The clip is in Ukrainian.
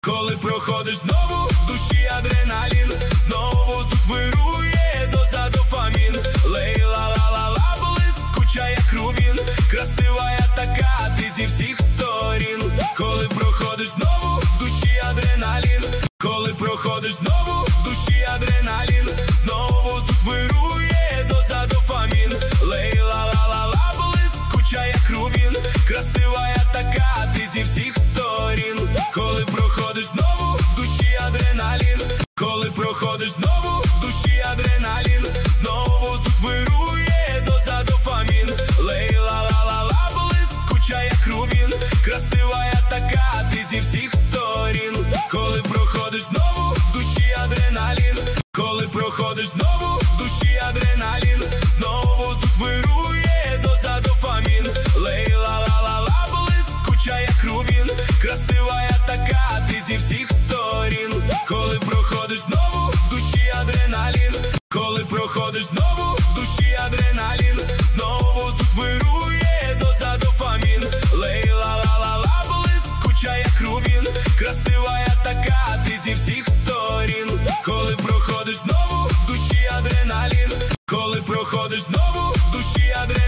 Коли проходиш знову, в душі адреналін, знову тут вирує доза дофамін. Лей-ла-ла-ла-ла, блискуча як рубін, красива я така, ти зі всіх сторін. Коли проходиш знову, в душі адреналін, коли проходиш знову, в душі адреналін, знову тут вирує доза дофамін. Лей-ла-ла-ла-ла, блискуча як рубін, красива я така, ти зі всіх сторін. Коли проходиш знову, в душі адреналін, коли проходиш знову, в душі адреналін, знову тут вирує доза дофамін. Лей-ла-ла-ла-ла, блискуча як рубін, красива я така, ти зі всіх сторін. Коли проходиш знову, в душі адреналін, коли проходиш знову, в душі адреналін, знову тут вирує доза дофамін. Лей-ла-ла-ла-ла, блискуча як рубін, красива я така, ти зі всіх сторін. Коли проходиш знову, в душі адреналін, коли проходиш знову, в душі адреналін, знову тут вирує доза дофамін. Лей-ла-ла-ла-ла, блискуча як рубін, красива я така, ти зі всіх сторін. Коли проходиш знову, в душі адреналін, коли проходиш знову, в душі адреналін,